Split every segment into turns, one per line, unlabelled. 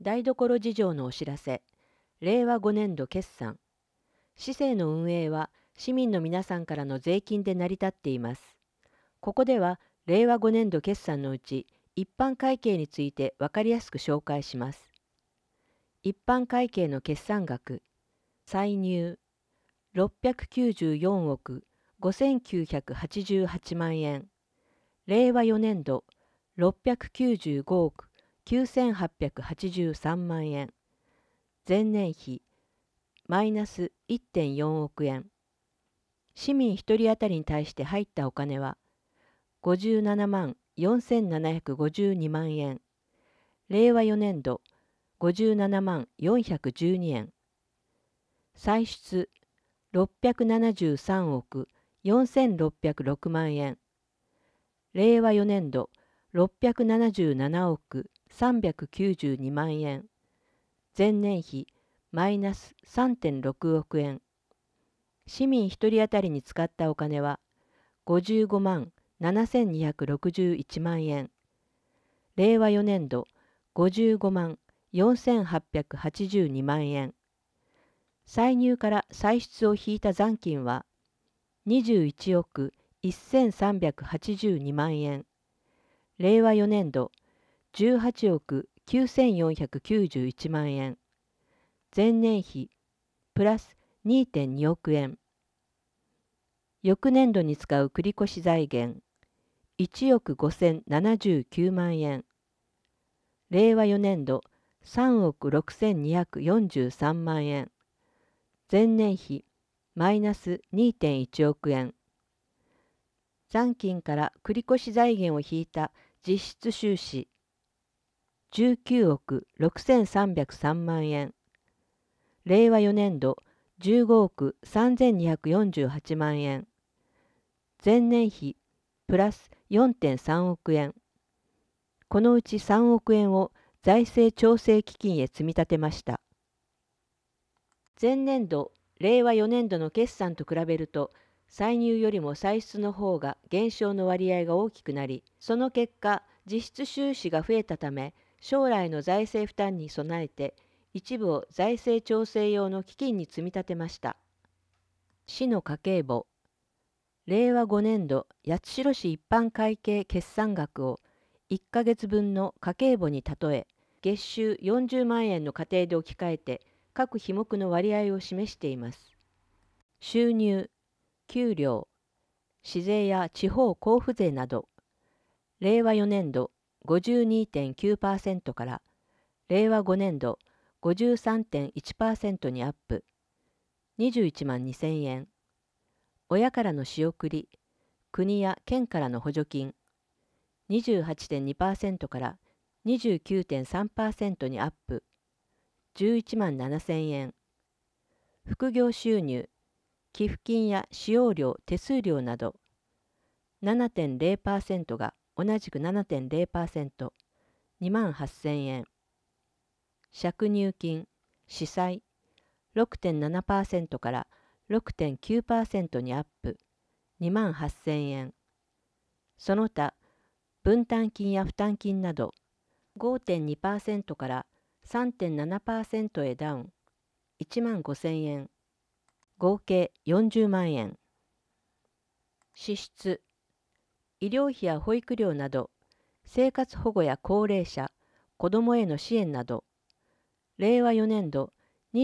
台所事情のお知らせ。令和5年度決算。市政の運営は市民の皆さんからの税金で成り立っています。ここでは令和5年度決算のうち一般会計について分かりやすく紹介します。一般会計の決算額。歳入694億5988万円。令和4年度695億9883万円。前年比マイナス1.4億円。市民1人当たりに対して入ったお金は57万4752万円。令和4年度57万412円。歳出673億4606万円。令和4年度677億392万円。前年比マイナス 3.6 億円。市民1人当たりに使ったお金は55万7261万円。令和4年度55万4882万円。歳入から歳出を引いた残金は21億1382万円。令和4年度18億9491万円。前年比プラス 2.2 億円。翌年度に使う繰越財源1億5079万円。令和4年度3億6243万円。前年比マイナス 2.1 億円。残金から繰越財源を引いた実質収支19億6303万円。令和4年度15億3248万円。前年比プラス 4.3 億円。このうち3億円を財政調整基金へ積み立てました。前年度、令和4年度の決算と比べると、歳入よりも歳出の方が減少の割合が大きくなり、その結果、実質収支が増えたため、将来の財政負担に備えて、一部を財政調整用の基金に積み立てました。市の家計簿。令和5年度八代市一般会計決算額を1ヶ月分の家計簿に例え、月収40万円の家庭で置き換えて、各費目の割合を示しています。収入、給料、市税や地方交付税など、令和4年度 52.9% から令和5年度 53.1% にアップ。21万2000円。親からの仕送り、国や県からの補助金、28.2% から29.3% にアップ。11万7000円。副業収入、寄付金や使用料、手数料など、7.0% が同じく 7.0%、2万8000円。借入金、司債、6.7% から6.9% にアップ、2万8000円。その他、分担金や負担金など、5.2% から3.7% へダウン、1万5000円。合計40万円。支出、医療費や保育料など、生活保護や高齢者、子どもへの支援など、令和4年度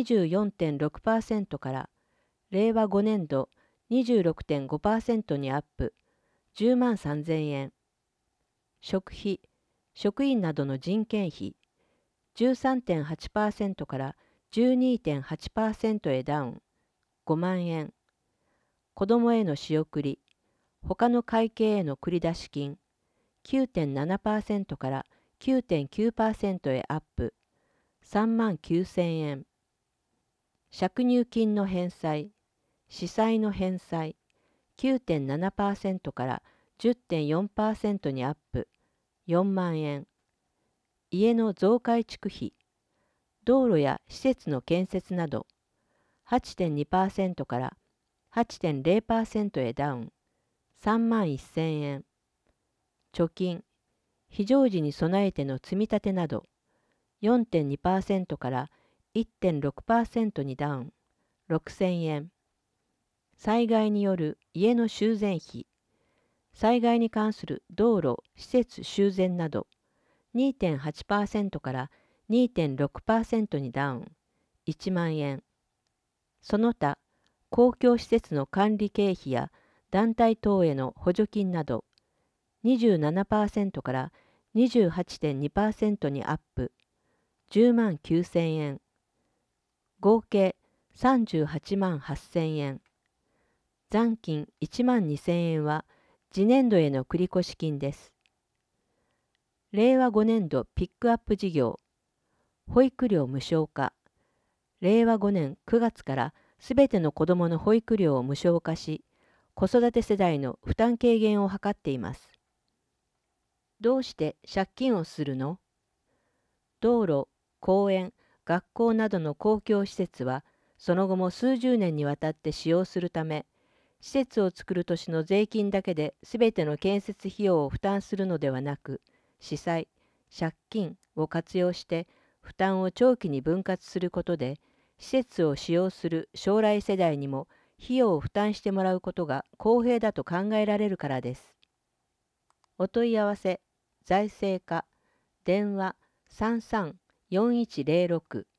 24.6% から令和5年度 26.5% にアップ、10万3000円。食費、職員などの人件費、13.8% から12.8% へダウン、5万円。子どもへの仕送り、他の会計への繰出金、9.7% から 9.9% へアップ、3万9000円。借入金の返済、司債の返済、9.7% から10.4% にアップ、4万円。家の増改築費、道路や施設の建設など、8.2% から8.0% へダウン、3万1000円。貯金、非常時に備えての積み立てなど、 4.2% から 1.6% にダウン、6000円。災害による家の修繕費、災害に関する道路・施設修繕など、2.8% から 2.6% にダウン、1万円。その他、公共施設の管理経費や団体等への補助金など、27% から 28.2% にアップ、10万9000円。合計38万8000円。残金1万2000円は次年度への繰越金です。令和5年度ピックアップ事業、保育料無償化。令和5年9月からすべての子どもの保育料を無償化し、子育て世代の負担軽減を図っています。どうして借金をするの？道路、公園、学校などの公共施設は、その後も数十年にわたって使用するため、施設を作る年の税金だけで全ての建設費用を負担するのではなく、私債、借金を活用して負担を長期に分割することで、施設を使用する将来世代にも費用を負担してもらうことが公平だと考えられるからです。お問い合わせ、財政課、電話33-4106